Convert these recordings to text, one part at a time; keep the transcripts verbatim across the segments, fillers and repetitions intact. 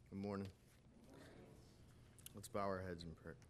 Good morning. Let's bow our heads in prayer.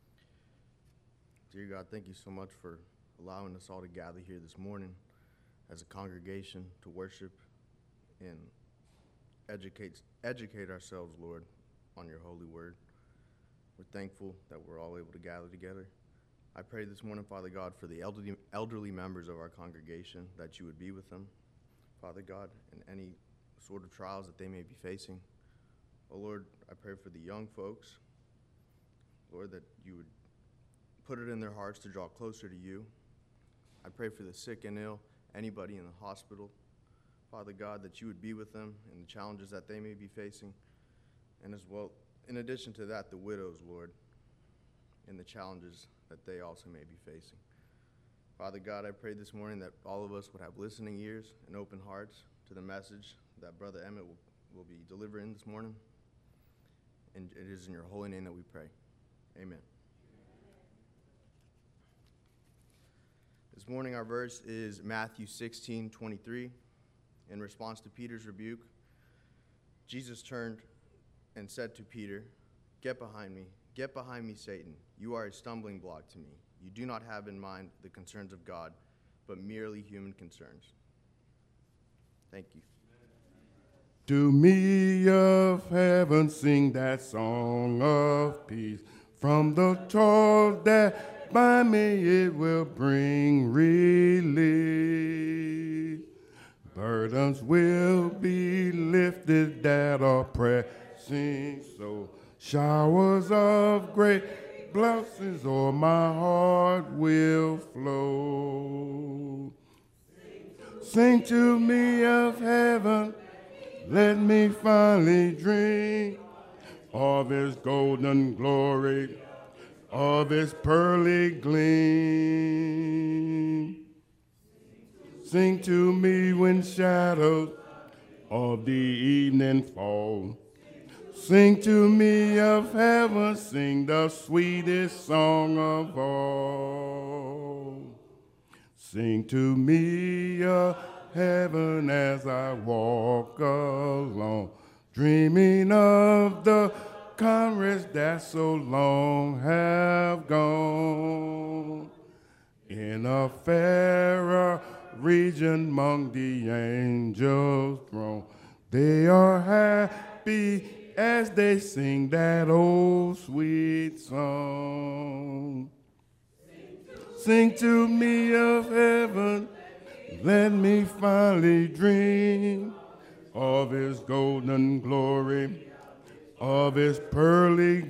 Dear God, thank you so much for allowing us all to gather here this morning as a congregation to worship and educate, educate ourselves, Lord, on your holy word. We're thankful that we're all able to gather together. I pray this morning, Father God, for the elderly, elderly members of our congregation, that you would be with them, Father God, in any sort of trials that they may be facing. Oh Lord, I pray for the young folks, Lord, that you would put it in their hearts to draw closer to you. I pray for the sick and ill, anybody in the hospital, Father God, that you would be with them in the challenges that they may be facing. And as well, in addition to that, the widows, Lord, and the challenges that they also may be facing. Father God, I pray this morning that all of us would have listening ears and open hearts to the message that Brother Emmett will, will be delivering this morning. And it is in your holy name that we pray. Amen. This morning our verse is Matthew sixteen twenty-three. In response to Peter's rebuke, Jesus turned and said to Peter, "Get behind me, get behind me, Satan. You are a stumbling block to me. You do not have in mind the concerns of God, but merely human concerns." Thank you. To me of heaven sing that song of peace. From the toils that bind me it will bring relief. Burdens will be lifted that are pressing so. Showers of great blessings o'er my heart will flow. Sing to me of heaven. Let me finally drink of his golden glory, of his pearly gleam. Sing to me when shadows of the evening fall. Sing to me of heaven, sing the sweetest song of all. Sing to me of heaven as I walk along, dreaming of the comrades that so long have gone. In a fairer region among the angels' throne, they are happy as they sing that old sweet song. Sing to me of heaven. Let me finally dream of his golden glory, of his pearly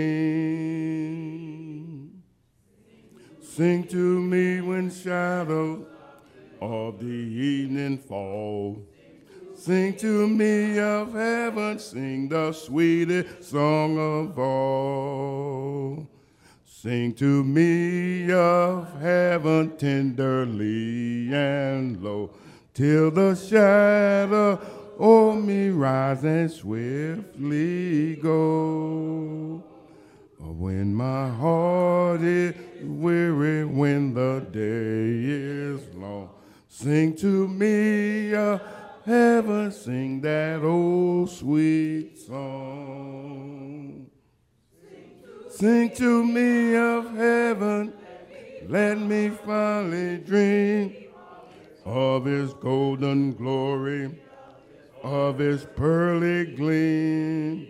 gleam. Sing to me when shadows of the evening fall. Sing to me of heaven, sing the sweetest song of all. Sing to me of heaven tenderly and low, till the shadow o'er me rise and swiftly go. When my heart is weary, when the day is long, sing to me of heaven, sing that old sweet song. Sing to me of heaven, let me finally dream of his golden glory, of his pearly gleam.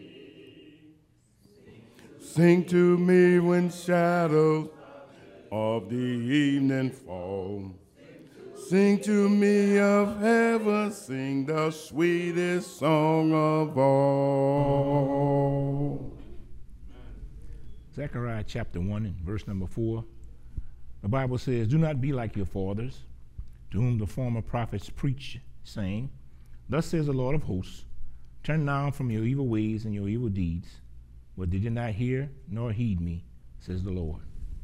Sing to me when shadows of the evening fall. Sing to me of heaven, sing the sweetest song of all. Zechariah chapter one and verse number four. The Bible says, "Do not be like your fathers, to whom the former prophets preach, saying, Thus says the Lord of hosts, turn now from your evil ways and your evil deeds. But did you not hear nor heed me, says the Lord."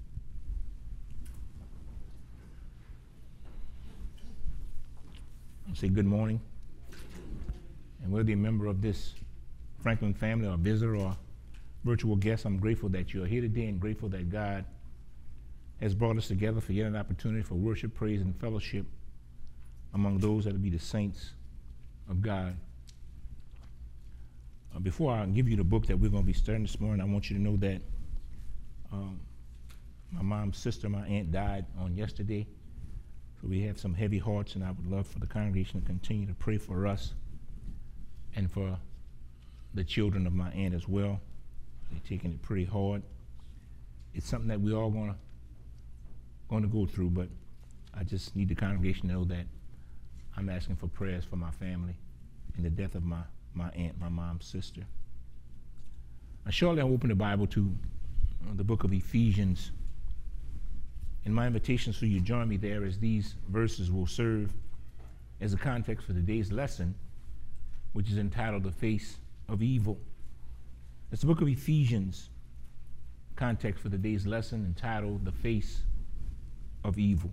I say good morning. And whether you're a member of this Franklin family or visitor or virtual guest, I'm grateful that you're here today and grateful that God has brought us together for yet an opportunity for worship, praise, and fellowship among those that will be the saints of God. Uh, before I give you the book that we're going to be studying this morning, I want you to know that um, my mom's sister, my aunt, died on yesterday. So we have some heavy hearts, and I would love for the congregation to continue to pray for us and for the children of my aunt as well. They're taking it pretty hard. It's something that we're all gonna going to go through, but I just need the congregation to know that I'm asking for prayers for my family and the death of my, my aunt, my mom's sister. Now, shortly I'll open the Bible to uh, the book of Ephesians. And my invitation for you to join me there as these verses will serve as a context for today's lesson, which is entitled The Face of Evil. It's the book of Ephesians, context for today's lesson entitled The Face of Evil.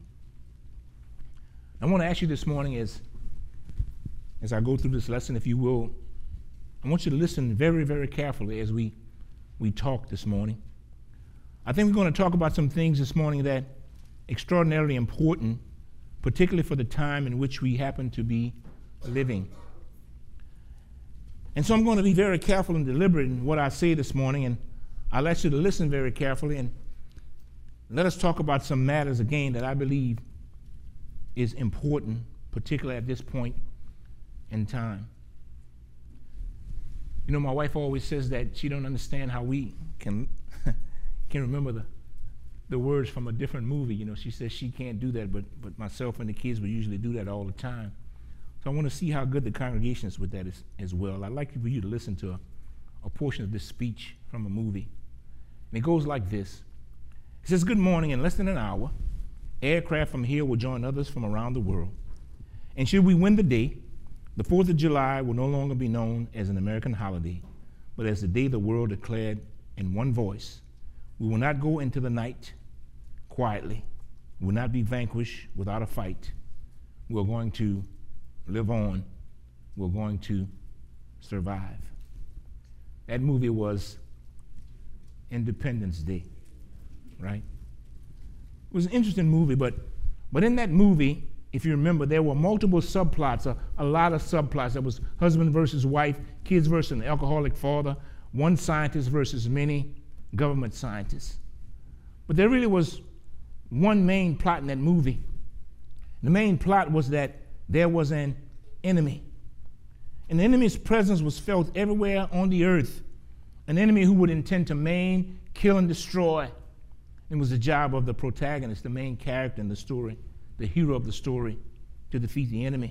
I want to ask you this morning as, as I go through this lesson, if you will, I want you to listen very, very carefully as we, we talk this morning. I think we're going to talk about some things this morning that are extraordinarily important, particularly for the time in which we happen to be living. And so I'm going to be very careful and deliberate in what I say this morning, and I'll ask you to listen very carefully, and let us talk about some matters again that I believe is important, particularly at this point in time. You know, my wife always says that she don't understand how we can can remember the the words from a different movie. You know, she says she can't do that, but but myself and the kids will usually do that all the time. So I want to see how good the congregation is with that as, as well. I'd like for you to listen to a, a portion of this speech from a movie. And it goes like this. It says, "Good morning. In less than an hour, aircraft from here will join others from around the world. And should we win the day, the fourth of July will no longer be known as an American holiday, but as the day the world declared in one voice, we will not go into the night quietly. We will not be vanquished without a fight. We're going to live on. We're going to survive." That movie was Independence Day, right? It was an interesting movie, but but in that movie, if you remember, there were multiple subplots, a, a lot of subplots. There was husband versus wife, kids versus an alcoholic father, one scientist versus many government scientists. But there really was one main plot in that movie. The main plot was that there was an enemy. And the enemy's presence was felt everywhere on the earth. An enemy who would intend to maim, kill, and destroy. It was the job of the protagonist, the main character in the story, the hero of the story, to defeat the enemy.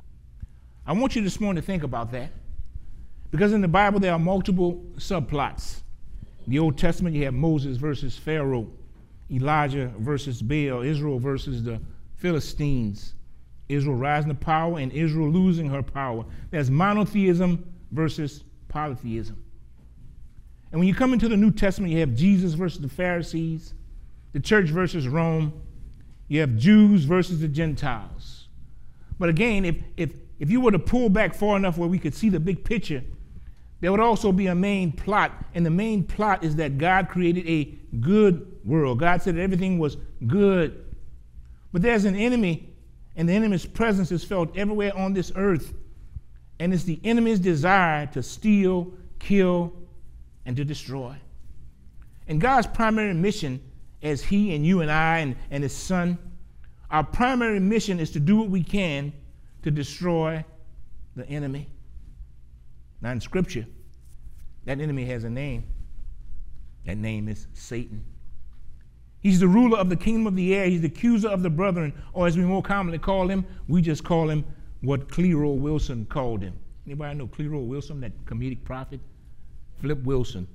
I want you this morning to think about that, because in the Bible there are multiple subplots. In the Old Testament you have Moses versus Pharaoh, Elijah versus Baal, Israel versus the Philistines, Israel rising to power and Israel losing her power. There's monotheism versus polytheism. And when you come into the New Testament, you have Jesus versus the Pharisees, the church versus Rome. You have Jews versus the Gentiles. But again, if, if, if you were to pull back far enough where we could see the big picture, there would also be a main plot. And the main plot is that God created a good world. God said that everything was good. But there's an enemy, and the enemy's presence is felt everywhere on this earth. And it's the enemy's desire to steal, kill, and to destroy. And God's primary mission, as he and you and I and, and his son, our primary mission is to do what we can to destroy the enemy. Now in Scripture, that enemy has a name. That name is Satan. He's the ruler of the kingdom of the air. He's the accuser of the brethren, or as we more commonly call him, we just call him what Clero Wilson called him. Anybody know Clero Wilson, that comedic prophet? Flip Wilson.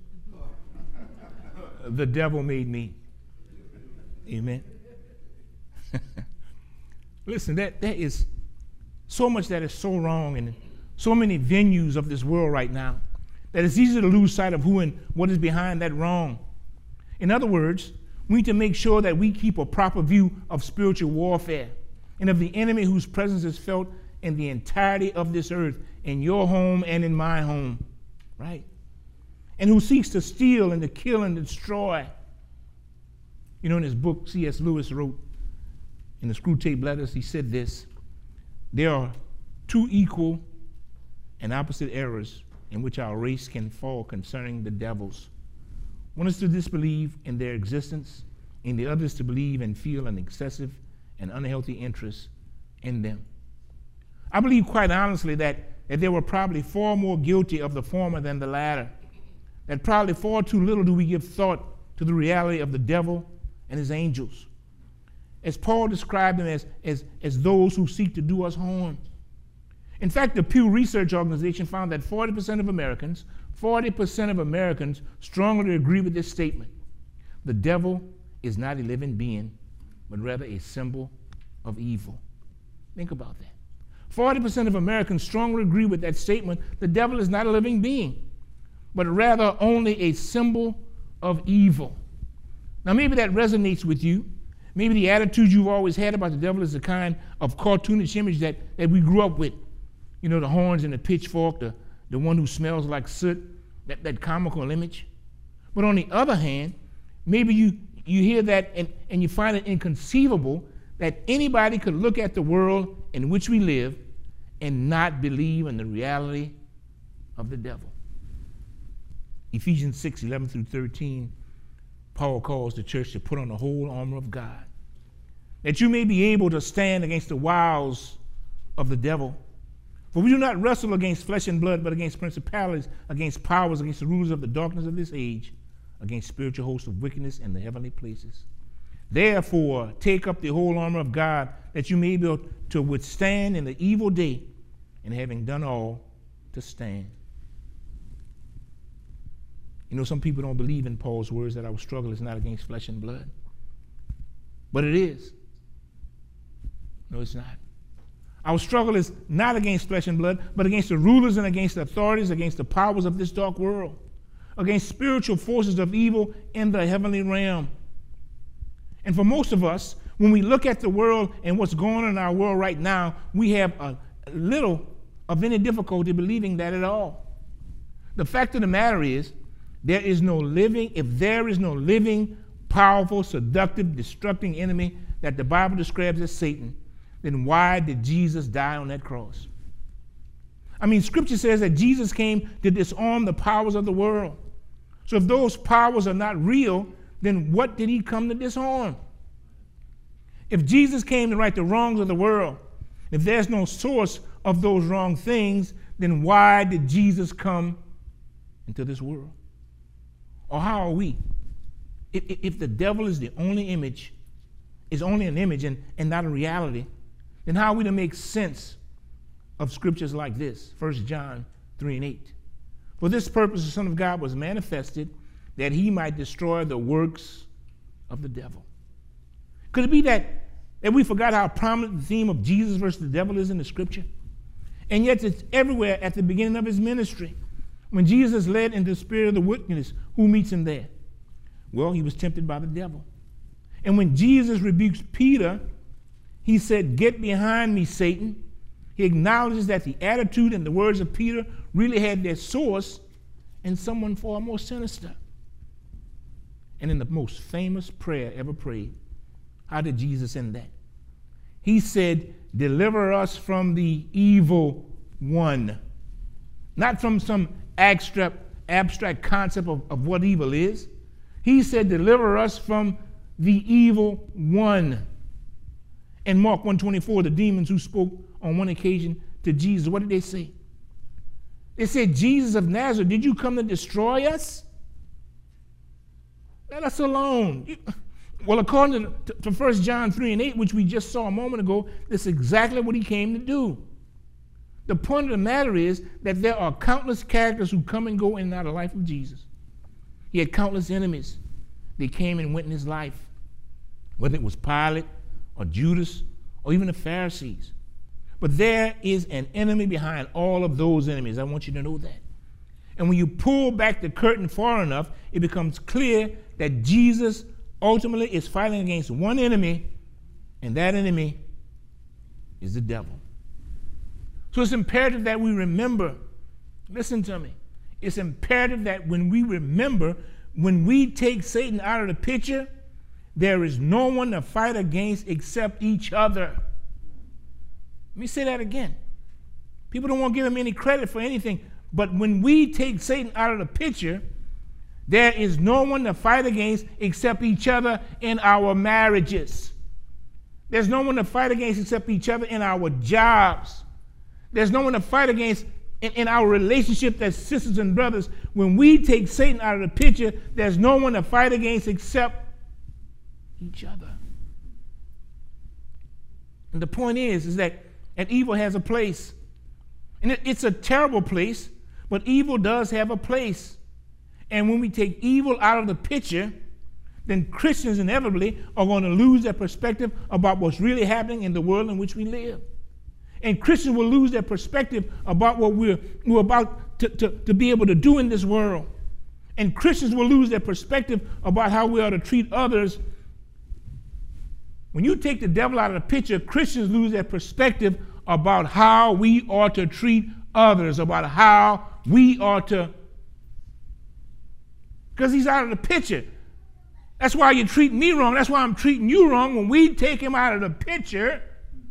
The devil made me. Amen. Listen, that there is so much that is so wrong in so many venues of this world right now that it's easy to lose sight of who and what is behind that wrong. In other words, we need to make sure that we keep a proper view of spiritual warfare and of the enemy whose presence is felt in the entirety of this earth, in your home and in my home, right? And who seeks to steal and to kill and destroy. You know, in his book, C S Lewis wrote in the Screwtape Letters, he said this: there are two equal and opposite errors in which our race can fall concerning the devils. One is to disbelieve in their existence, and the other is to believe and feel an excessive and unhealthy interest in them. I believe quite honestly that, that they were probably far more guilty of the former than the latter, that probably far too little do we give thought to the reality of the devil and his angels, as Paul described them as, as, as those who seek to do us harm. In fact, the Pew Research Organization found that forty percent of Americans, forty percent of Americans strongly agree with this statement. The devil is not a living being, but rather a symbol of evil. Think about that. forty percent of Americans strongly agree with that statement. The devil is not a living being, but rather only a symbol of evil. Now, maybe that resonates with you. Maybe the attitude you've always had about the devil is the kind of cartoonish image that, that we grew up with. You know, the horns and the pitchfork, the, the one who smells like soot, that, that comical image. But on the other hand, maybe you, you hear that and, and you find it inconceivable that anybody could look at the world in which we live and not believe in the reality of the devil. Ephesians six, eleven through thirteen, Paul calls the church to put on the whole armor of God, that you may be able to stand against the wiles of the devil. For we do not wrestle against flesh and blood, but against principalities, against powers, against the rulers of the darkness of this age, against spiritual hosts of wickedness in the heavenly places. Therefore, take up the whole armor of God, that you may be able to withstand in the evil day, and having done all, to stand. You know, some people don't believe in Paul's words that our struggle is not against flesh and blood. But it is. No, it's not. Our struggle is not against flesh and blood, but against the rulers and against the authorities, against the powers of this dark world, against spiritual forces of evil in the heavenly realm. And for most of us, when we look at the world and what's going on in our world right now, we have a little of any difficulty believing that at all. The fact of the matter is, there is no living, if there is no living, powerful, seductive, destructing enemy that the Bible describes as Satan, then why did Jesus die on that cross? I mean, Scripture says that Jesus came to disarm the powers of the world. So if those powers are not real, then what did he come to disarm? If Jesus came to right the wrongs of the world, if there's no source of those wrong things, then why did Jesus come into this world? Or how are we? If, if the devil is the only image, is only an image and, and not a reality, then how are we to make sense of scriptures like this? First John three and eight. For this purpose the Son of God was manifested, that he might destroy the works of the devil. Could it be that, that we forgot how prominent the theme of Jesus versus the devil is in the scripture? And yet it's everywhere at the beginning of his ministry. When Jesus led into the spirit of the wickedness, who meets him there? Well, he was tempted by the devil. And when Jesus rebukes Peter, he said, "Get behind me, Satan." He acknowledges that the attitude and the words of Peter really had their source in someone far more sinister. And in the most famous prayer ever prayed, how did Jesus end that? He said, "Deliver us from the evil one." Not from some abstract, abstract concept of, of what evil is. He said, "Deliver us from the evil one." In Mark one twenty-four, the demons who spoke on one occasion to Jesus, what did they say? They said, "Jesus of Nazareth, did you come to destroy us? Let us alone." Well, according to, to First John three and eight, which we just saw a moment ago, that's exactly what he came to do. The point of the matter is that there are countless characters who come and go in and out of the life of Jesus. He had countless enemies. They came and went in his life, whether it was Pilate or Judas or even the Pharisees. But there is an enemy behind all of those enemies. I want you to know that. And when you pull back the curtain far enough, it becomes clear that Jesus ultimately is fighting against one enemy, and that enemy is the devil. So it's imperative that we remember, listen to me, it's imperative that when we remember, when we take Satan out of the picture, there is no one to fight against except each other. Let me say that again. People don't want to give him any credit for anything. But when we take Satan out of the picture, there is no one to fight against except each other in our marriages. There's no one to fight against except each other in our jobs. There's no one to fight against in, in our relationship as sisters and brothers. When we take Satan out of the picture, there's no one to fight against except each other. And the point is, is that and evil has a place. And it, it's a terrible place, but evil does have a place. And when we take evil out of the picture, then Christians inevitably are going to lose their perspective about what's really happening in the world in which we live. And Christians will lose their perspective about what we're, we're about to, to, to be able to do in this world. And Christians will lose their perspective about how we ought to treat others. When you take the devil out of the picture, Christians lose their perspective about how we ought to treat others, about how we ought to, because he's out of the picture. That's why you treat me wrong. That's why I'm treating you wrong. When we take him out of the picture,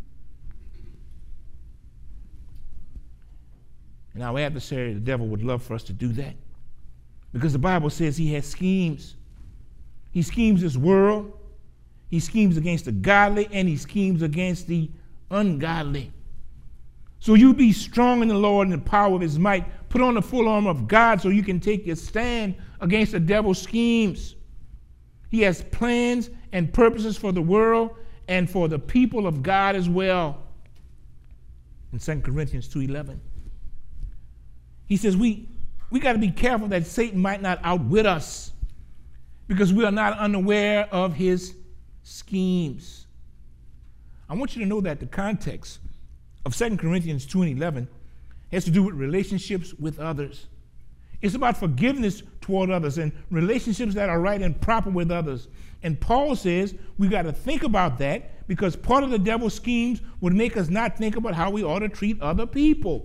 and our adversary, the devil, would love for us to do that. Because the Bible says he has schemes. He schemes this world. He schemes against the godly, and he schemes against the ungodly. So you be strong in the Lord and the power of his might. Put on the full armor of God so you can take your stand against the devil's schemes. He has plans and purposes for the world and for the people of God as well. In Second Corinthians two eleven, he says we, we got to be careful that Satan might not outwit us, because we are not unaware of his schemes. I want you to know that the context of Second Corinthians two and eleven has to do with relationships with others. It's about forgiveness toward others and relationships that are right and proper with others. And Paul says we got to think about that, because part of the devil's schemes would make us not think about how we ought to treat other people.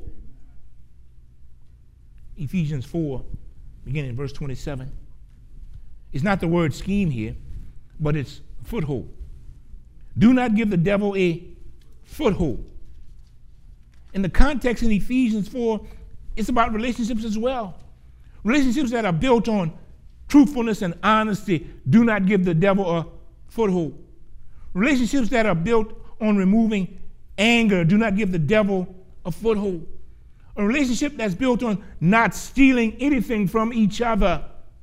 Ephesians four, beginning in verse twenty-seven. It's not the word scheme here, but it's foothold. Do not give the devil a foothold. In the context in Ephesians four, it's about relationships as well. Relationships that are built on truthfulness and honesty. Do not give the devil a foothold. Relationships that are built on removing anger. Do not give the devil a foothold. A relationship that's built on not stealing anything from each other.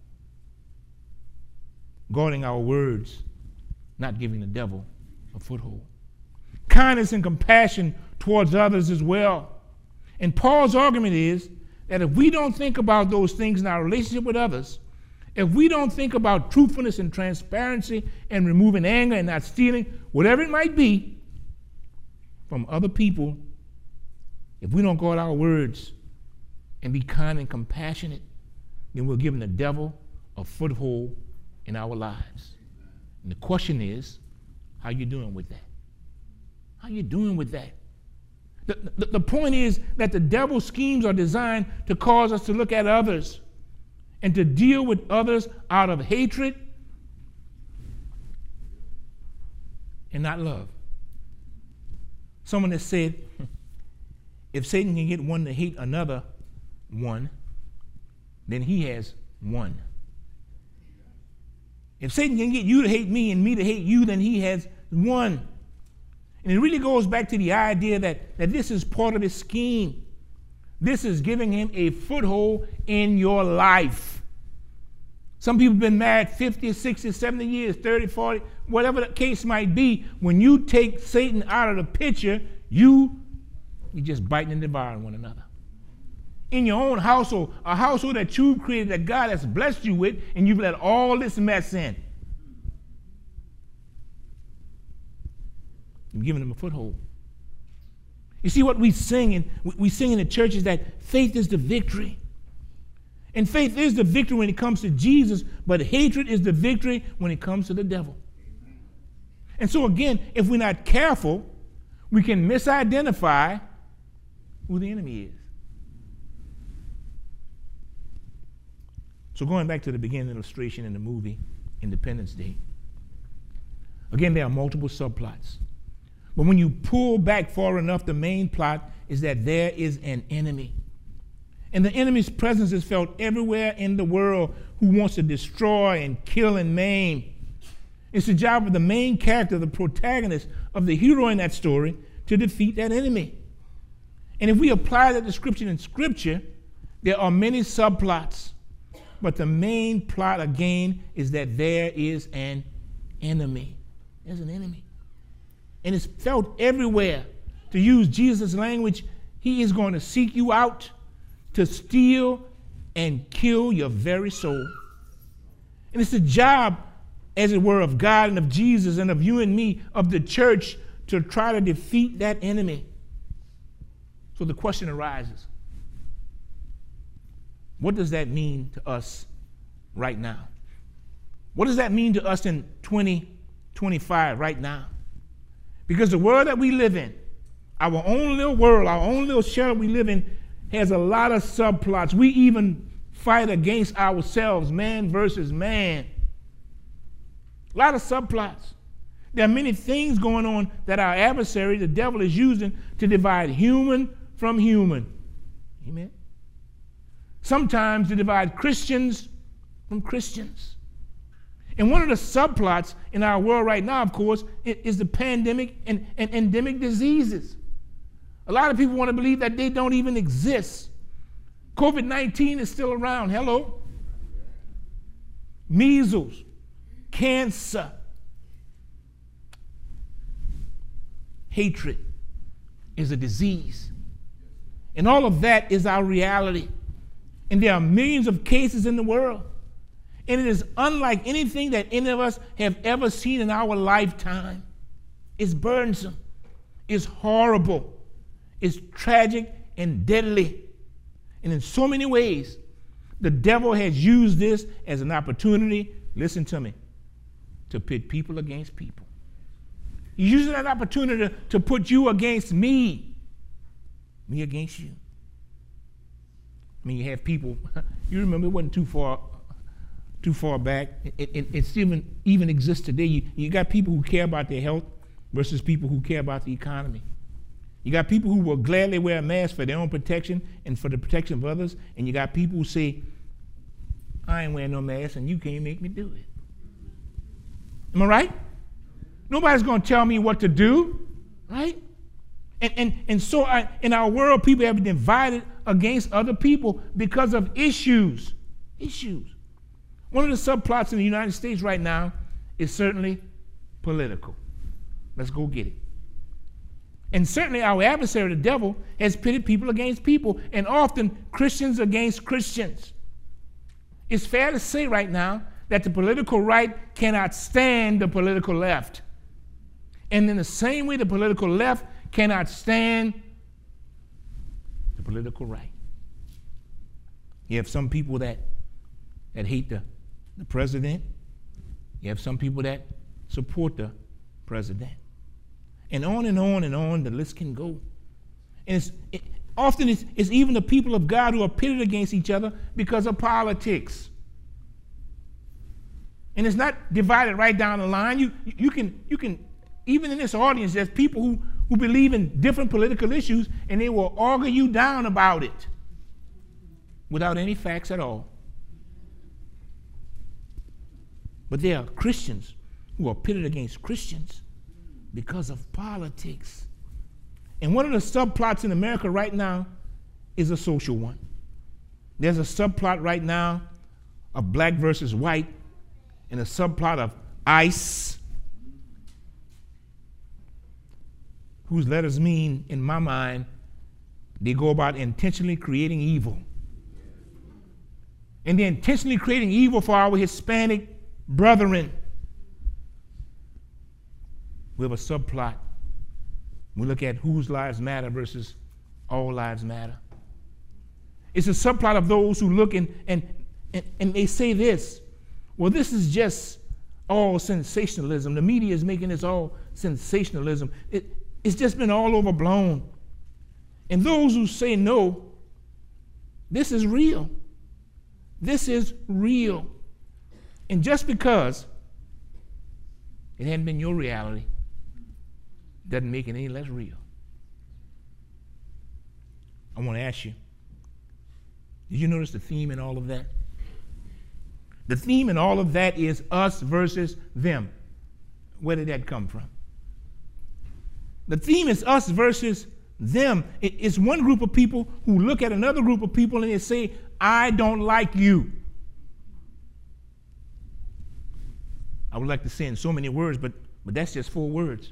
Guarding our words, not giving the devil a foothold. Kindness and compassion towards others as well. And Paul's argument is that if we don't think about those things in our relationship with others, if we don't think about truthfulness and transparency and removing anger and not stealing, whatever it might be, from other people, if we don't guard our words and be kind and compassionate, then we're giving the devil a foothold in our lives. And the question is, how you doing with that? How you doing with that? The, the, the point is that the devil's schemes are designed to cause us to look at others and to deal with others out of hatred and not love. Someone has said, if Satan can get one to hate another one, then he has won. If Satan can get you to hate me and me to hate you, then he has won. And it really goes back to the idea that, that this is part of his scheme. This is giving him a foothold in your life. Some people have been married fifty, sixty, seventy years, thirty, forty, whatever the case might be. When you take Satan out of the picture, you, you're just biting and devouring one another. In your own household, a household that you created, that God has blessed you with, and you've let all this mess in. You're giving them a foothold. You see what we sing, and we sing in the church is that faith is the victory. And faith is the victory when it comes to Jesus, but hatred is the victory when it comes to the devil. And so again, if we're not careful, we can misidentify who the enemy is. So going back to the beginning illustration in the movie Independence Day, again, there are multiple subplots. But when you pull back far enough, the main plot is that there is an enemy. And the enemy's presence is felt everywhere in the world who wants to destroy and kill and maim. It's the job of the main character, the protagonist, of the hero in that story to defeat that enemy. And if we apply that description in Scripture, there are many subplots. But the main plot, again, is that there is an enemy. There's an enemy. And it's felt everywhere. To use Jesus' language, he is going to seek you out to steal and kill your very soul. And it's the job, as it were, of God and of Jesus and of you and me, of the church, to try to defeat that enemy. So the question arises, what does that mean to us right now? What does that mean to us in twenty twenty-five right now? Because the world that we live in, our own little world, our own little shell we live in, has a lot of subplots. We even fight against ourselves, man versus man. A lot of subplots. There are many things going on that our adversary, the devil, is using to divide human from human. Amen. Sometimes to divide Christians from Christians. And one of the subplots in our world right now, of course, is the pandemic and, and endemic diseases. A lot of people want to believe that they don't even exist. COVID nineteen is still around. Hello? Measles, cancer, hatred is a disease. And all of that is our reality. And there are millions of cases in the world. And it is unlike anything that any of us have ever seen in our lifetime. It's burdensome. It's horrible. It's tragic and deadly. And in so many ways, the devil has used this as an opportunity, listen to me, to pit people against people. He's using that opportunity to put you against me, me against you. I mean, you have people, you remember it wasn't too far too far back. It, it, it still even, even exists today. You, you got people who care about their health versus people who care about the economy. You got people who will gladly wear a mask for their own protection and for the protection of others, and you got people who say, I ain't wearing no mask and you can't make me do it. Am I right? Nobody's going to tell me what to do, right? And, and, and so I, in our world, people have been divided against other people because of issues. Issues. One of the subplots in the United States right now is certainly political. Let's go get it. And certainly our adversary, the devil, has pitted people against people, and often Christians against Christians. It's fair to say right now that the political right cannot stand the political left. And in the same way the political left cannot stand the political right. You have some people that, that hate the, the president. You have some people that support the president. And on and on and on the list can go. And it's, it, often it's, it's even the people of God who are pitted against each other because of politics. And it's not divided right down the line. You, you, can, you can, even in this audience, there's people who, who believe in different political issues, and they will argue you down about it without any facts at all. But there are Christians who are pitted against Christians because of politics. And one of the subplots in America right now is a social one. There's a subplot right now of black versus white, and a subplot of ICE, whose letters mean, in my mind, they go about intentionally creating evil. And they're intentionally creating evil for our Hispanic brethren. We have a subplot. We look at whose lives matter versus all lives matter. It's a subplot of those who look and, and, and, and they say this, well, this is just all sensationalism. The media is making this all sensationalism. It, it's just been all overblown. And those who say no, this is real. This is real. And just because it hadn't been your reality doesn't make it any less real. I want to ask you, Did you notice the theme in all of that? The theme in all of that is us versus them. Where did that come from? The theme is us versus them. It, it's one group of people who look at another group of people and they say, I don't like you. I would like to say in so many words, but, but that's just four words.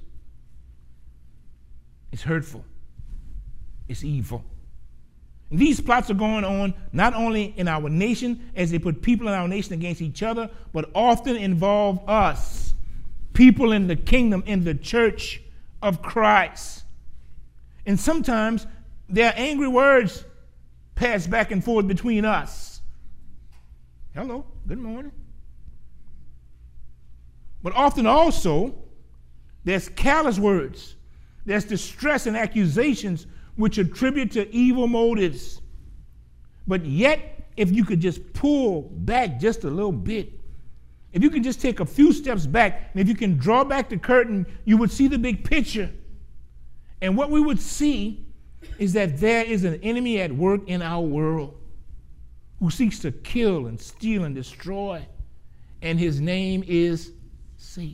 It's hurtful. It's evil. And these plots are going on not only in our nation as they put people in our nation against each other, but often involve us, people in the kingdom, in the church of Christ. And sometimes there are angry words passed back and forth between us. Hello, good morning. But often also, there's callous words. There's distress and accusations which attribute to evil motives. But yet, if you could just pull back just a little bit, if you can just take a few steps back, and if you can draw back the curtain, you would see the big picture. And what we would see is that there is an enemy at work in our world who seeks to kill and steal and destroy. And his name is Satan.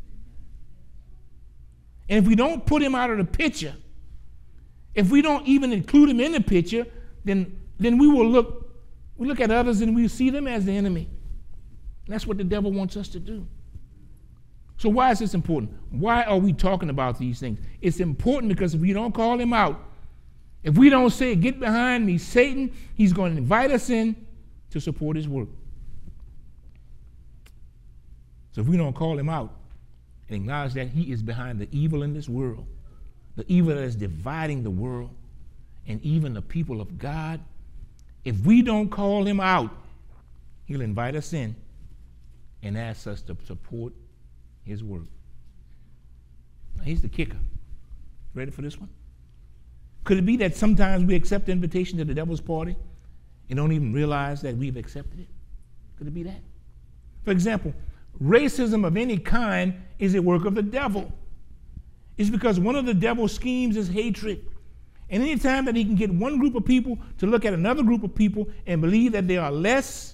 And if we don't put him out of the picture, if we don't even include him in the picture, then, then we will look, we look at others and we see them as the enemy. And that's what the devil wants us to do. So why is this important? Why are we talking about these things? It's important because if we don't call him out, if we don't say, get behind me, Satan, he's going to invite us in to support his work. So if we don't call him out and acknowledge that he is behind the evil in this world, the evil that is dividing the world and even the people of God, if we don't call him out, he'll invite us in and ask us to support his work. Now, here's the kicker. Ready for this one? Could it be that sometimes we accept the invitation to the devil's party and don't even realize that we've accepted it? Could it be that? For example, racism of any kind is a work of the devil. It's because one of the devil's schemes is hatred. And anytime that he can get one group of people to look at another group of people and believe that they are less,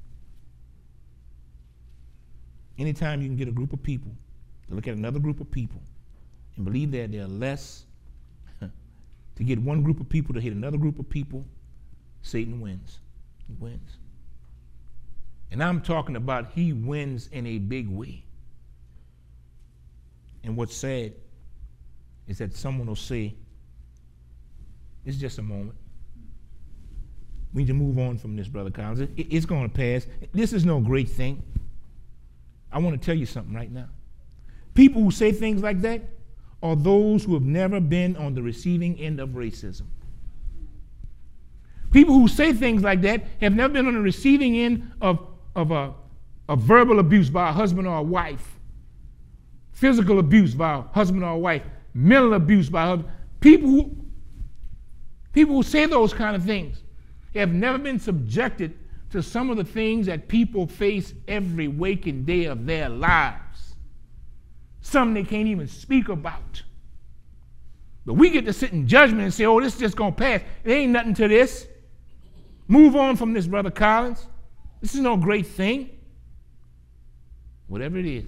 anytime you can get a group of people to look at another group of people and believe that they're less, to get one group of people to hate another group of people, Satan wins. He wins. And I'm talking about he wins in a big way. And what's sad is that someone will say, it's just a moment. We need to move on from this, Brother Collins. It, it, it's going to pass. This is no great thing. I want to tell you something right now. People who say things like that are those who have never been on the receiving end of racism. People who say things like that have never been on the receiving end of, of, a, of verbal abuse by a husband or a wife, physical abuse by a husband or a wife, mental abuse by a husband. People who, people who say those kind of things have never been subjected to some of the things that people face every waking day of their lives. Some they can't even speak about. But we get to sit in judgment and say, oh, this is just going to pass. There ain't nothing to this. Move on from this, Brother Collins. This is no great thing. Whatever it is,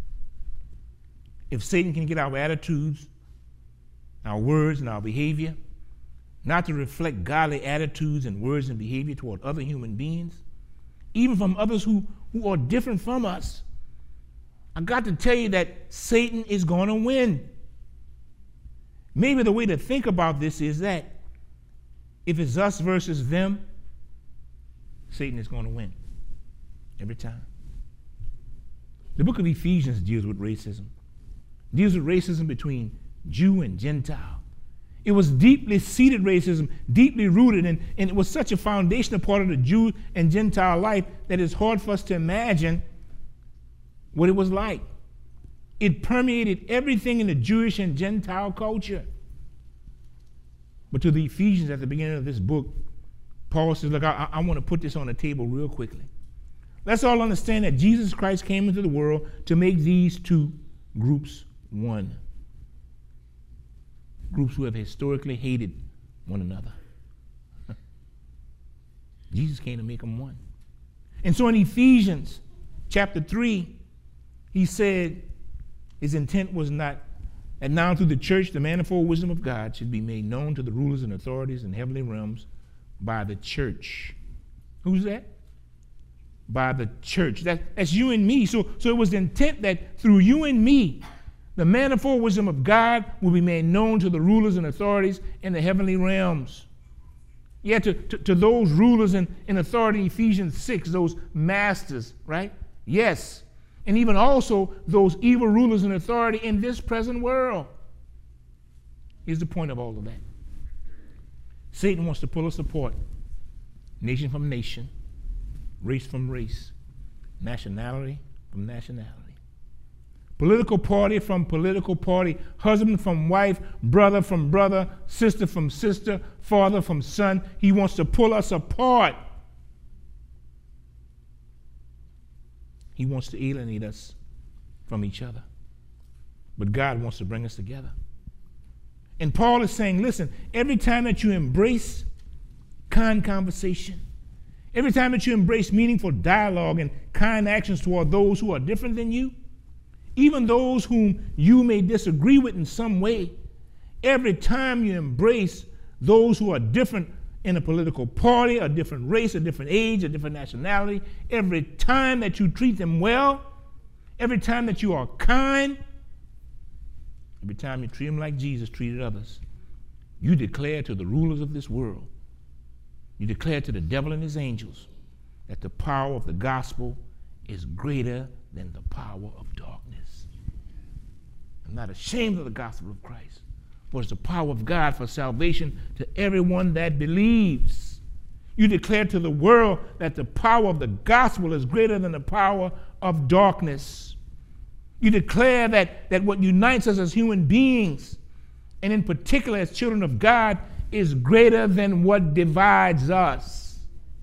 if Satan can get our attitudes, our words, and our behavior not to reflect godly attitudes and words and behavior toward other human beings, even from others who, who are different from us, I got to tell you that Satan is going to win. Maybe the way to think about this is that if it's us versus them, Satan is going to win every time. The book of Ephesians deals with racism. It deals with racism between Jew and Gentile. It was deeply seated racism, deeply rooted, and, and it was such a foundational part of the Jew and Gentile life that it's hard for us to imagine what it was like. It permeated everything in the Jewish and Gentile culture. But to the Ephesians at the beginning of this book, Paul says, look, I, I want to put this on the table real quickly. Let's all understand that Jesus Christ came into the world to make these two groups one. Groups who have historically hated one another. Jesus came to make them one. And so in Ephesians chapter three, he said his intent was not, and now through the church, the manifold wisdom of God should be made known to the rulers and authorities in heavenly realms by the church. Who's that? By the church. That, that's you and me. So, so it was the intent that through you and me, the manifold wisdom of God will be made known to the rulers and authorities in the heavenly realms. Yeah, to, to, to those rulers and, and authority in Ephesians six, those masters, right? Yes. And even also those evil rulers and authority in this present world. Here's the point of all of that. Satan wants to pull us apart, nation from nation, race from race, nationality from nationality, political party from political party, husband from wife, brother from brother, sister from sister, father from son. He wants to pull us apart. He wants to alienate us from each other. But God wants to bring us together. And Paul is saying, listen, every time that you embrace kind conversation, every time that you embrace meaningful dialogue and kind actions toward those who are different than you, even those whom you may disagree with in some way, every time you embrace those who are different in a political party, a different race, a different age, a different nationality, every time that you treat them well, every time that you are kind, every time you treat them like Jesus treated others, you declare to the rulers of this world, you declare to the devil and his angels that the power of the gospel is greater than the power of darkness. I'm not ashamed of the gospel of Christ, for it's the power of God for salvation to everyone that believes. You declare to the world that the power of the gospel is greater than the power of darkness. You declare that, that what unites us as human beings, and in particular as children of God, is greater than what divides us.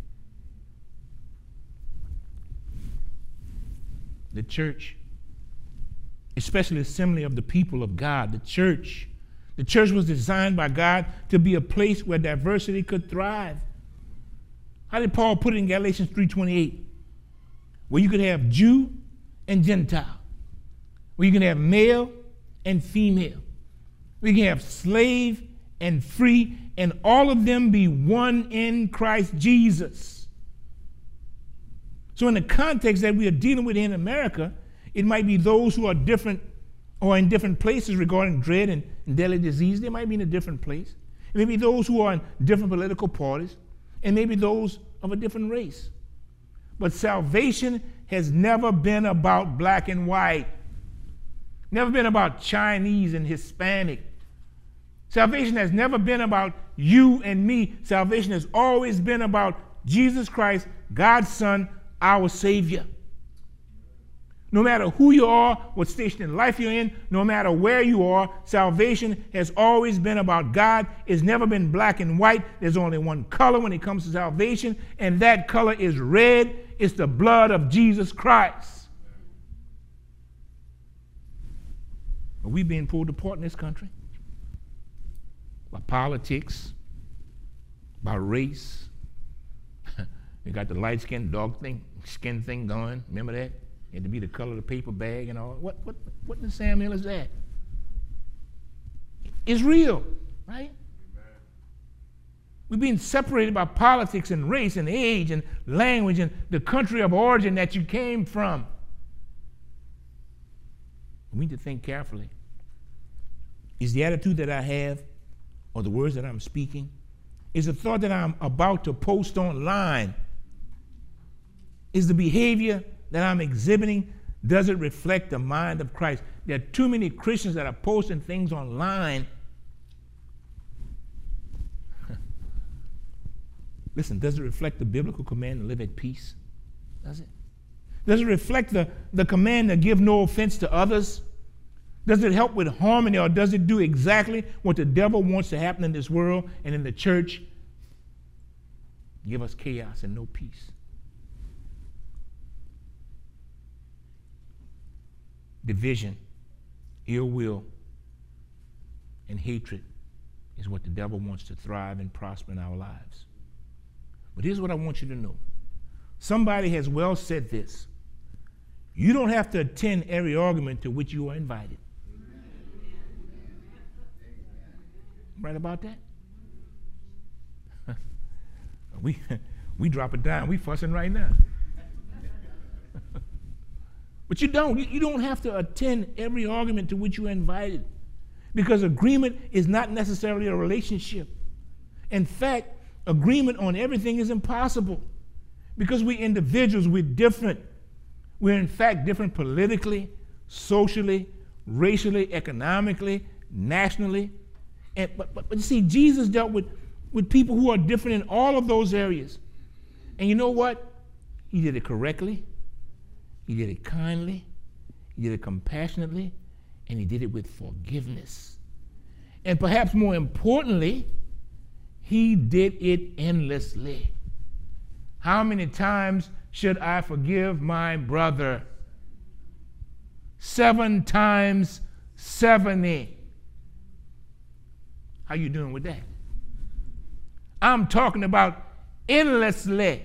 The church, especially the assembly of the people of God, the church, the church was designed by God to be a place where diversity could thrive. How did Paul put it in Galatians three twenty-eight? Where you could have Jew and Gentile, where you can have male and female, we can have slave and free, and all of them be one in Christ Jesus. So in the context that we are dealing with in America, it might be those who are different or in different places regarding dread and, and deadly disease. They might be in a different place. It may be those who are in different political parties, and maybe those of a different race. But salvation has never been about black and white, never been about Chinese and Hispanic. Salvation has never been about you and me. Salvation has always been about Jesus Christ, God's Son, our Savior. No matter who you are, what station in life you're in, no matter where you are, salvation has always been about God. It's never been black and white. There's only one color when it comes to salvation, and that color is red. It's the blood of Jesus Christ. Are we being pulled apart in this country? By politics, by race. You got the light skin, dog thing, skin thing going. Remember that? It had to be the color of the paper bag and all. What what what in the Sam Hill is that? It's real, right? Amen. We're being separated by politics and race and age and language and the country of origin that you came from. We need to think carefully. Is the attitude that I have, or the words that I'm speaking, is the thought that I'm about to post online, is the behavior that I'm exhibiting, does it reflect the mind of Christ? There are too many Christians that are posting things online. Listen, does it reflect the biblical command to live at peace? Does it? Does it reflect the, the command to give no offense to others? Does it help with harmony, or does it do exactly what the devil wants to happen in this world and in the church? Give us chaos and no peace. Division, ill will, and hatred is what the devil wants to thrive and prosper in our lives. But here's what I want you to know. Somebody has well said this. You don't have to attend every argument to which you are invited. Right about that? we, we drop it down. We fussing right now. But you don't. You, you don't have to attend every argument to which you are invited, because agreement is not necessarily a relationship. In fact, agreement on everything is impossible, because we individuals, we're different. We're in fact different politically, socially, racially, economically, nationally. And, but, but, but you see, Jesus dealt with, with people who are different in all of those areas. And you know what? He did it correctly. He did it kindly. He did it compassionately. And he did it with forgiveness. And perhaps more importantly, he did it endlessly. How many times should I forgive my brother? Seven times seventy. How you doing with that? I'm talking about endlessly.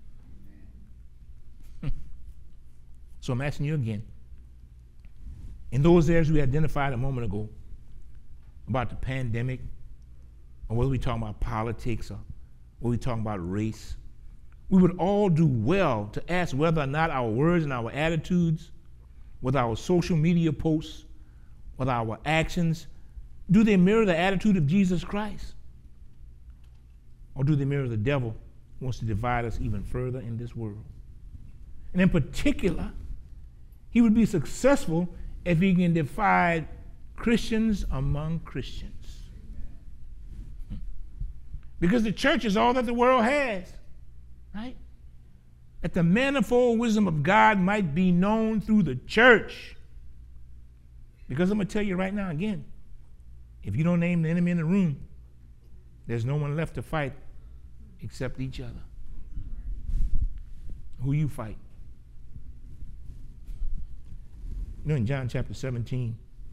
So I'm asking you again. In those areas we identified a moment ago about the pandemic, or whether we're talking about politics, or whether we're talking about race, we would all do well to ask whether or not our words and our attitudes, with our social media posts, with our actions, do they mirror the attitude of Jesus Christ? Or do they mirror the devil who wants to divide us even further in this world? And in particular, he would be successful if he can divide Christians among Christians. Because the church is all that the world has, right? That the manifold wisdom of God might be known through the church. Because I'm going to tell you right now again, if you don't name the enemy in the room, there's no one left to fight except each other. Who you fight? You know, in John chapter seventeen,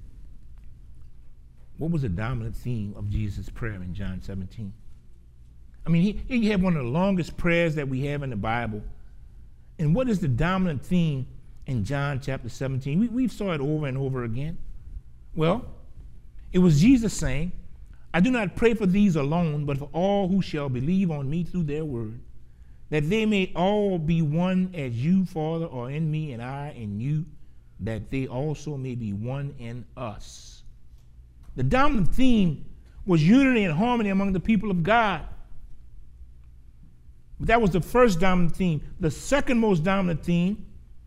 what was the dominant theme of Jesus' prayer in John seventeen? I mean, he, he had one of the longest prayers that we have in the Bible. And what is the dominant theme in John chapter seventeen? We, we've saw it over and over again. Well, it was Jesus saying, I do not pray for these alone, but for all who shall believe on me through their word, that they may all be one as you, Father, are in me and I in you, that they also may be one in us. The dominant theme was unity and harmony among the people of God. But that was the first dominant theme. The second most dominant theme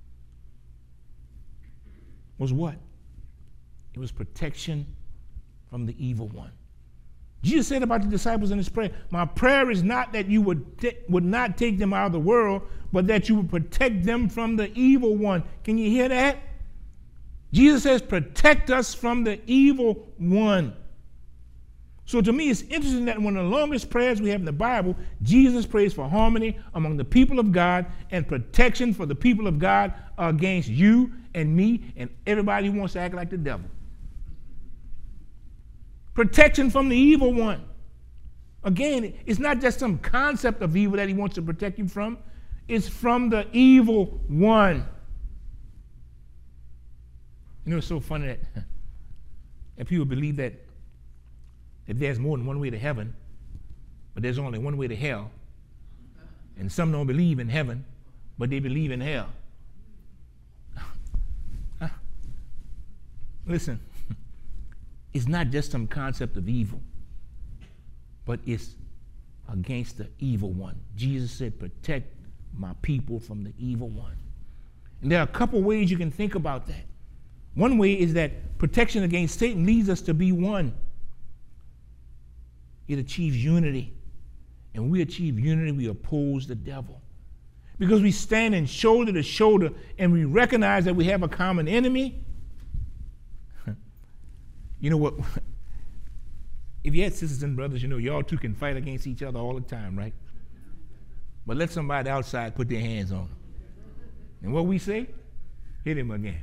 was what? It was protection from the evil one. Jesus said about the disciples in his prayer, my prayer is not that you would, t- would not take them out of the world, but that you would protect them from the evil one. Can you hear that? Jesus says, protect us from the evil one. So to me, it's interesting that one of the longest prayers we have in the Bible, Jesus prays for harmony among the people of God and protection for the people of God against you and me and everybody who wants to act like the devil. Protection from the evil one. Again, it's not just some concept of evil that he wants to protect you from. It's from the evil one. You know, it's so funny that, that people believe that, that there's more than one way to heaven, but there's only one way to hell. And some don't believe in heaven, but they believe in hell. Listen. It's not just some concept of evil, but it's against the evil one. Jesus said, protect my people from the evil one. And there are a couple ways you can think about that. One way is that protection against Satan leads us to be one. It achieves unity. And when we achieve unity, we oppose the devil. Because we stand in shoulder to shoulder and we recognize that we have a common enemy. You know what? If you had sisters and brothers, you know, y'all two can fight against each other all the time, right? But let somebody outside put their hands on them. And what we say? Hit him again.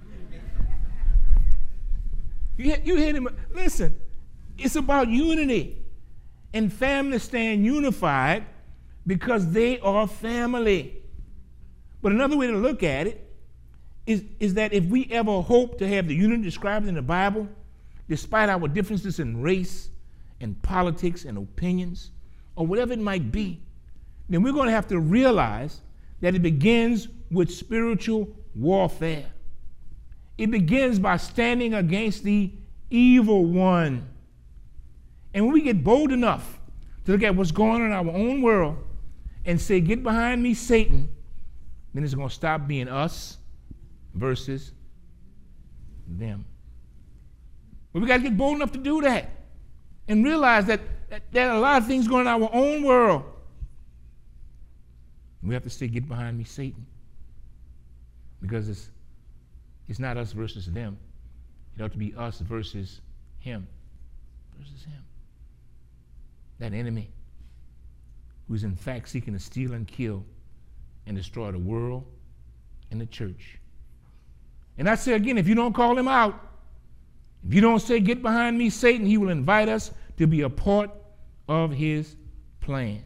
You, you hit him. Listen, it's about unity. And families stand unified because they are family. But another way to look at it is, is that if we ever hope to have the unity described in the Bible, despite our differences in race and politics and opinions, or whatever it might be, then we're going to have to realize that it begins with spiritual warfare. It begins by standing against the evil one. And when we get bold enough to look at what's going on in our own world and say, "Get behind me, Satan," then it's going to stop being us versus them. But we got to get bold enough to do that and realize that, that there are a lot of things going on in our own world. We have to say, "Get behind me, Satan," because it's, it's not us versus them. It ought to be us versus him, versus him. That enemy who's in fact seeking to steal and kill and destroy the world and the church. And I say again, if you don't call him out, if you don't say, "Get behind me, Satan," he will invite us to be a part of his plan.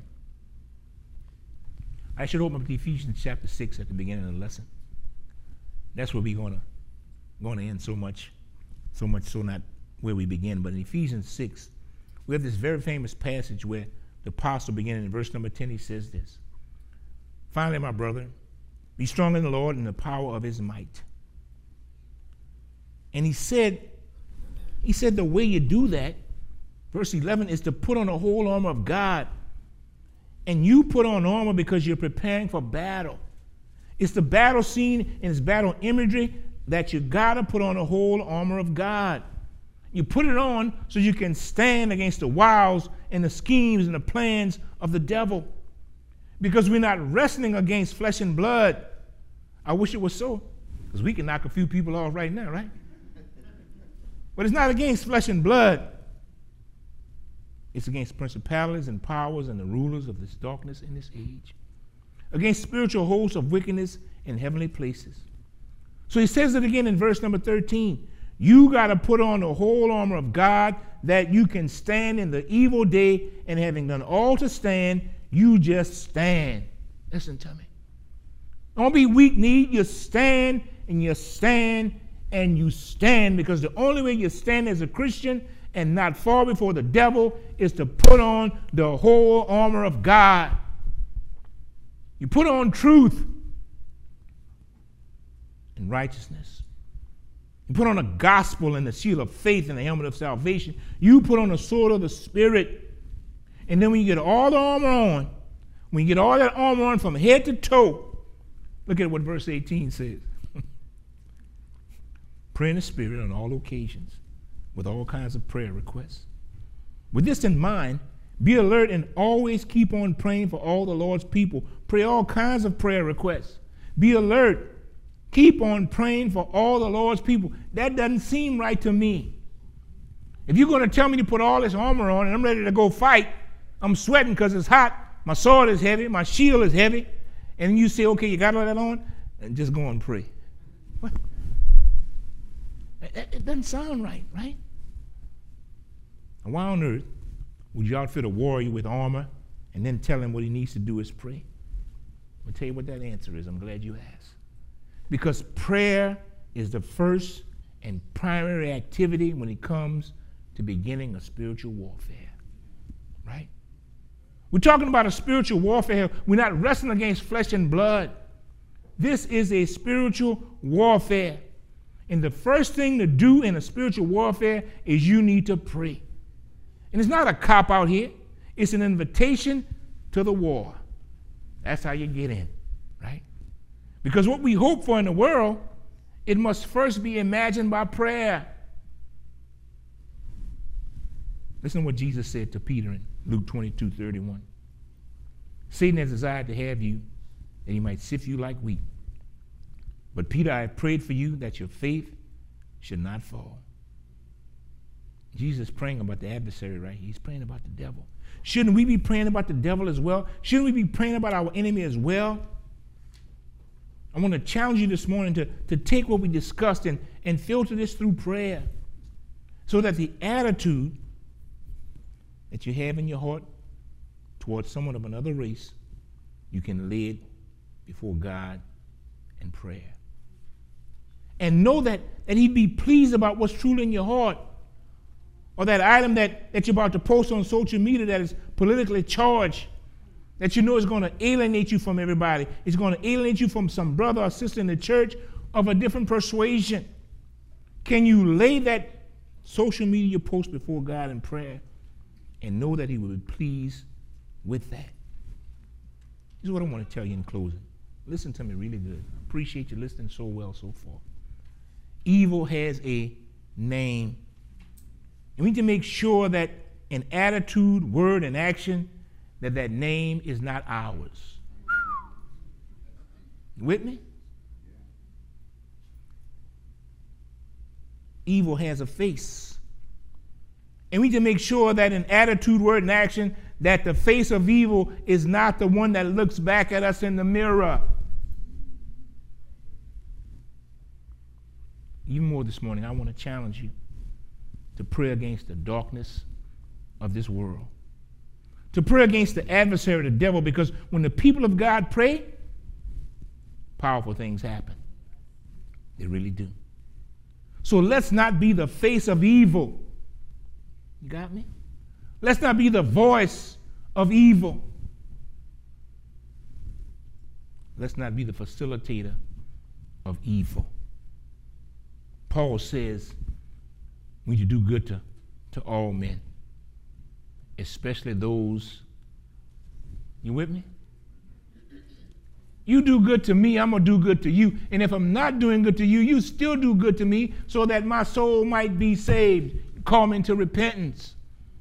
I should open up to Ephesians chapter six at the beginning of the lesson. That's where we're gonna going to end so much, so much so not where we begin. But in Ephesians six, we have this very famous passage where the apostle, beginning in verse number ten, he says this: "Finally, my brother, be strong in the Lord and the power of his might." And he said, he said the way you do that, verse eleven, is to put on the whole armor of God. And you put on armor because you're preparing for battle. It's the battle scene and it's battle imagery that you got to put on the whole armor of God. You put it on so you can stand against the wiles and the schemes and the plans of the devil. Because we're not wrestling against flesh and blood. I wish it was so, because we can knock a few people off right now, right? But it's not against flesh and blood. It's against principalities and powers and the rulers of this darkness in this age. Against spiritual hosts of wickedness in heavenly places. So he says it again in verse number thirteen. You got to put on the whole armor of God that you can stand in the evil day, and having done all to stand, you just stand. Listen to me. Don't be weak-kneed. You stand and you stand and you stand, because the only way you stand as a Christian and not fall before the devil is to put on the whole armor of God. You put on truth and righteousness. You put on the gospel and the shield of faith and the helmet of salvation. You put on the sword of the Spirit. And then when you get all the armor on, when you get all that armor on from head to toe, look at what verse eighteen says. Pray in the Spirit on all occasions with all kinds of prayer requests. With this in mind, be alert and always keep on praying for all the Lord's people. Pray all kinds of prayer requests. Be alert. Keep on praying for all the Lord's people. That doesn't seem right to me. If you're going to tell me to put all this armor on and I'm ready to go fight, I'm sweating because it's hot, my sword is heavy, my shield is heavy, and you say, okay, you got all that on, and just go and pray. What? It, it doesn't sound right, right? And why on earth would you outfit a warrior with armor and then tell him what he needs to do is pray? I'll tell you what that answer is. I'm glad you asked. Because prayer is the first and primary activity when it comes to beginning a spiritual warfare, right? We're talking about a spiritual warfare. We're not wrestling against flesh and blood. This is a spiritual warfare. And the first thing to do in a spiritual warfare is you need to pray. And it's not a cop out here. It's an invitation to the war. That's how you get in, right? Because what we hope for in the world, it must first be imagined by prayer. Listen to what Jesus said to Peter in Luke twenty-two thirty-one. Satan has desired to have you, that he might sift you like wheat. But Peter, I have prayed for you that your faith should not fall. Jesus is praying about the adversary, right? He's praying about the devil. Shouldn't we be praying about the devil as well? Shouldn't we be praying about our enemy as well? I want to challenge you this morning to, to take what we discussed and, and filter this through prayer, so that the attitude that you have in your heart towards someone of another race you can lay it before God in prayer. And know that, that he'd be pleased about what's truly in your heart. Or that item that, that you're about to post on social media that is politically charged, that you know is going to alienate you from everybody. It's going to alienate you from some brother or sister in the church of a different persuasion. Can you lay that social media post before God in prayer and know that he will be pleased with that? This is what I want to tell you in closing. Listen to me really good. Appreciate you listening so well so far. Evil has a name. And we need to make sure that in attitude, word, and action, that that name is not ours. You with me? Evil has a face. And we need to make sure that in attitude, word, and action, that the face of evil is not the one that looks back at us in the mirror. Even more this morning, I want to challenge you to pray against the darkness of this world. To pray against the adversary, the devil, because when the people of God pray, powerful things happen. They really do. So let's not be the face of evil. You got me? Let's not be the voice of evil. Let's not be the facilitator of evil. Paul says we need to do good to, to all men, especially those, you with me? You do good to me, I'm going to do good to you. And if I'm not doing good to you, you still do good to me so that my soul might be saved. Call me to repentance.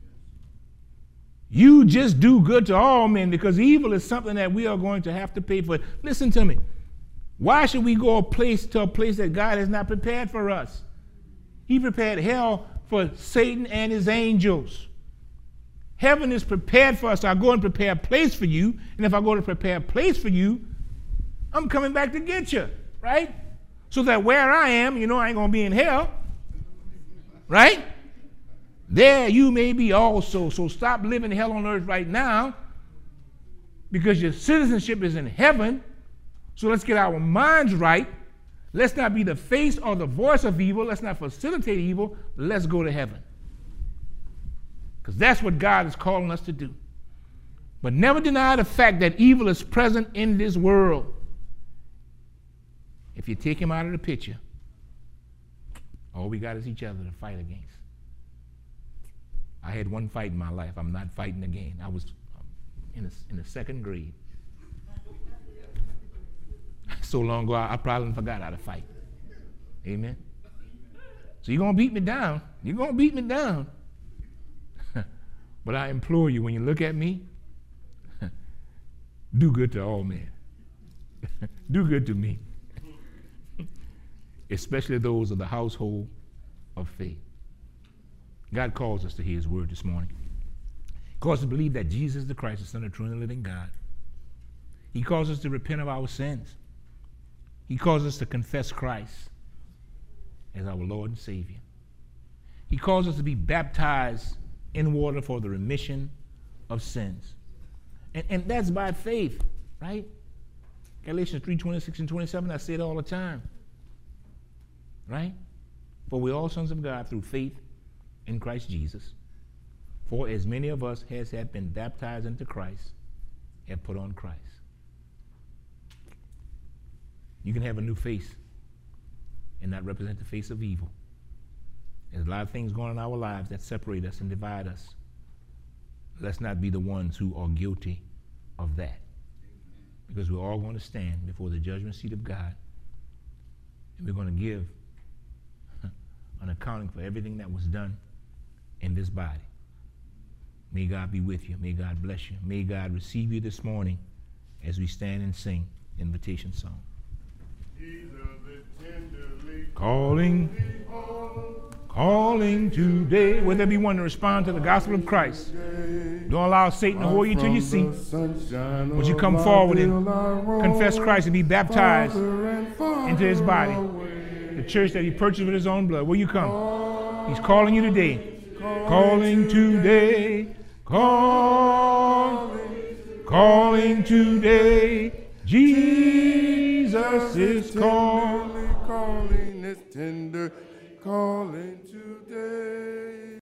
You just do good to all men because evil is something that we are going to have to pay for. Listen to me. Why should we go a place to a place that God has not prepared for us? He prepared hell for Satan and his angels. Heaven is prepared for us. I go and prepare a place for you. And if I go to prepare a place for you, I'm coming back to get you, right? So that where I am, you know I ain't going to be in hell, right? There you may be also. So stop living hell on earth right now because your citizenship is in heaven. So let's get our minds right. Let's not be the face or the voice of evil. Let's not facilitate evil. Let's go to heaven. Because that's what God is calling us to do. But never deny the fact that evil is present in this world. If you take him out of the picture, all we got is each other to fight against. I had one fight in my life. I'm not fighting again. I was in, a, in the second grade. So long ago, I, I probably forgot how to fight. Amen? So you're going to beat me down. You're going to beat me down. But I implore you, when you look at me, do good to all men. Do good to me. Especially those of the household of faith. God calls us to hear his word this morning. He calls us to believe that Jesus is the Christ, the Son of the true and living God. He calls us to repent of our sins. He calls us to confess Christ as our Lord and Savior. He calls us to be baptized in water for the remission of sins. And, and that's by faith, right? Galatians three, twenty-six and twenty-seven, I say it all the time. Right? For we are all sons of God through faith in Christ Jesus. For as many of us as have been baptized into Christ have put on Christ. You can have a new face and not represent the face of evil. There's a lot of things going on in our lives that separate us and divide us. Let's not be the ones who are guilty of that. Because we're all going to stand before the judgment seat of God. And we're going to give an accounting for everything that was done in this body. May God be with you. May God bless you. May God receive you this morning as we stand and sing invitation song. Calling, calling today. Will there be one to respond to the gospel of Christ? Don't allow Satan to hold you to your seat. Would you come forward and confess Christ and be baptized into his body? The church that he purchased with his own blood. Will you come? He's calling you today. Calling today. Calling. calling today. Jesus is calling. Tenderly calling, it's tender calling today.